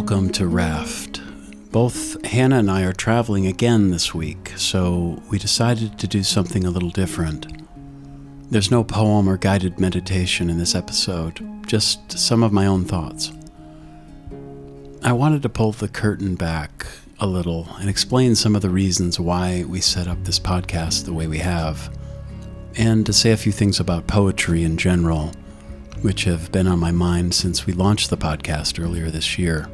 welcome to Raft. Both Hannah and I are traveling again this week, so we decided to do something a little different. There's no poem or guided meditation in this episode, just some of my own thoughts. I wanted to pull the curtain back a little and explain some of the reasons why we set up this podcast the way we have, and to say a few things about poetry in general, which have been on my mind since we launched the podcast earlier this year.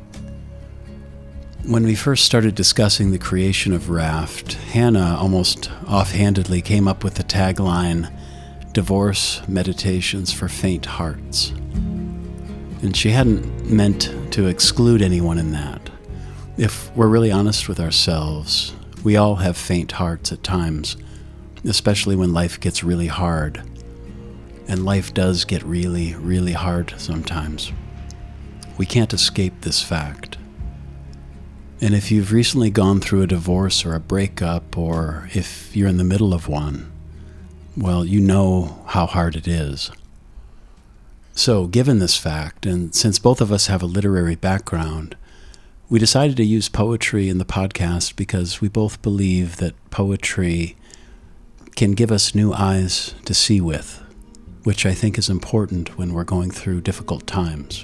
When we first started discussing the creation of Raft, Hannah almost offhandedly came up with the tagline, "Divorce Meditations for Faint Hearts." And she hadn't meant to exclude anyone in that. If we're really honest with ourselves, we all have faint hearts at times, especially when life gets really hard. And life does get really, really hard sometimes. We can't escape this fact. And if you've recently gone through a divorce or a breakup, or if you're in the middle of one, well, you know how hard it is. So, given this fact, and since both of us have a literary background, we decided to use poetry in the podcast because we both believe that poetry can give us new eyes to see with, which I think is important when we're going through difficult times.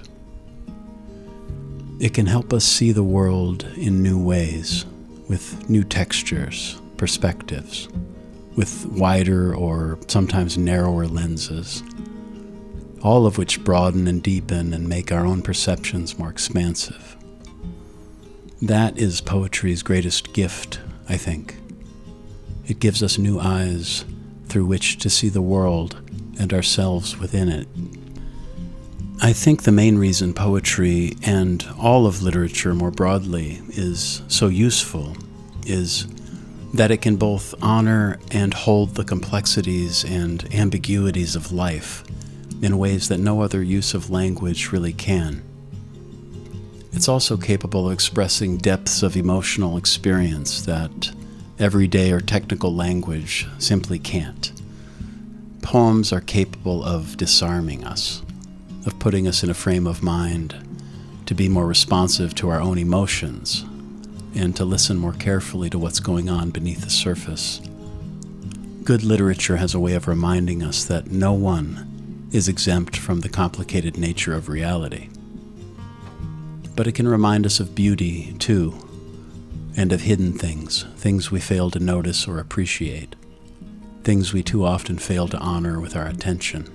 It can help us see the world in new ways, with new textures, perspectives, with wider or sometimes narrower lenses, all of which broaden and deepen and make our own perceptions more expansive. That is poetry's greatest gift, I think. It gives us new eyes through which to see the world and ourselves within it. I think the main reason poetry and all of literature more broadly is so useful is that it can both honor and hold the complexities and ambiguities of life in ways that no other use of language really can. It's also capable of expressing depths of emotional experience that everyday or technical language simply can't. Poems are capable of disarming us, of putting us in a frame of mind to be more responsive to our own emotions and to listen more carefully to what's going on beneath the surface. Good literature has a way of reminding us that no one is exempt from the complicated nature of reality. But it can remind us of beauty, too, and of hidden things, things we fail to notice or appreciate, things we too often fail to honor with our attention.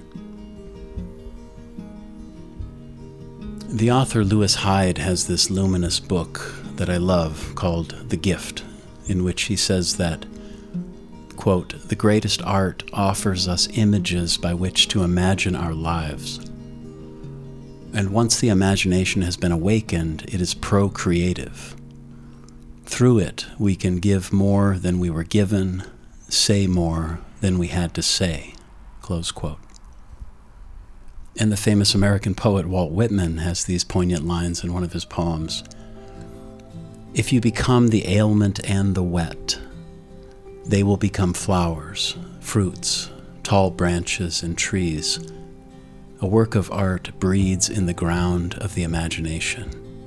The author Lewis Hyde has this luminous book that I love called The Gift, in which he says that, quote, "The greatest art offers us images by which to imagine our lives. And once the imagination has been awakened, it is procreative. Through it, we can give more than we were given, say more than we had to say," close quote. And the famous American poet Walt Whitman has these poignant lines in one of his poems. "If you become the ailment and the wet, they will become flowers, fruits, tall branches, and trees. A work of art breeds in the ground of the imagination."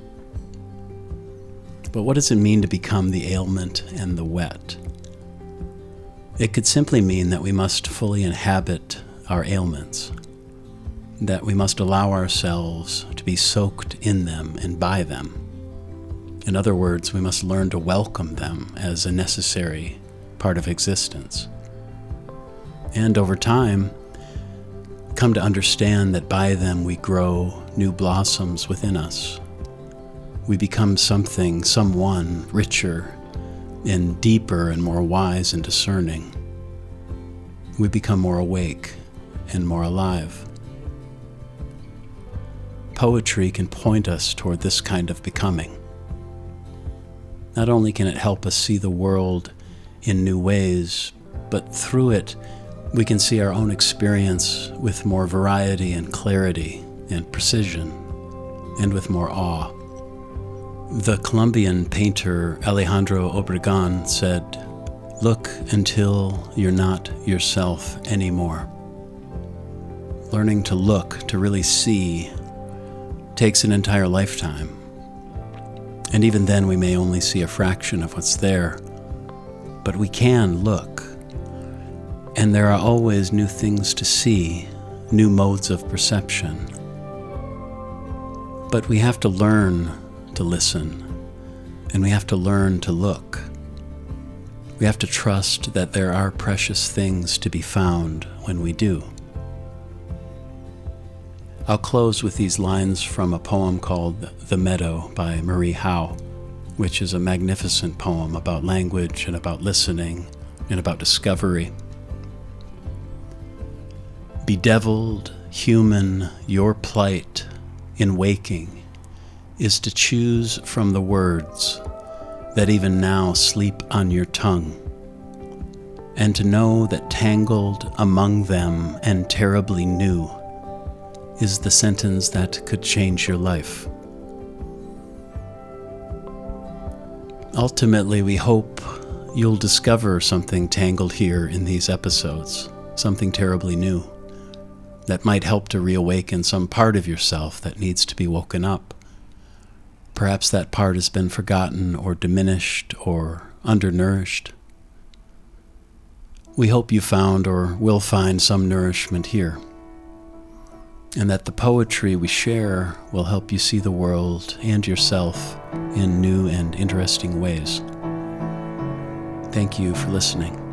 But what does it mean to become the ailment and the wet? It could simply mean that we must fully inhabit our ailments, that we must allow ourselves to be soaked in them and by them. In other words, we must learn to welcome them as a necessary part of existence. And over time, come to understand that by them we grow new blossoms within us. We become something, someone richer and deeper and more wise and discerning. We become more awake and more alive. Poetry can point us toward this kind of becoming. Not only can it help us see the world in new ways, but through it, we can see our own experience with more variety and clarity and precision, and with more awe. The Colombian painter Alejandro Obregón said, "Look until you're not yourself anymore." Learning to look, to really see, takes an entire lifetime. And even then, we may only see a fraction of what's there. But we can look. And there are always new things to see, new modes of perception. But we have to learn to listen, and we have to learn to look. We have to trust that there are precious things to be found when we do. I'll close with these lines from a poem called The Meadow by Marie Howe, which is a magnificent poem about language and about listening and about discovery. Bedeviled, human, your plight in waking is to choose from the words that even now sleep on your tongue, and to know that tangled among them and terribly new is the sentence that could change your life. Ultimately, we hope you'll discover something tangled here in these episodes, something terribly new that might help to reawaken some part of yourself that needs to be woken up. Perhaps that part has been forgotten or diminished or undernourished. We hope you found or will find some nourishment here, and that the poetry we share will help you see the world and yourself in new and interesting ways. Thank you for listening.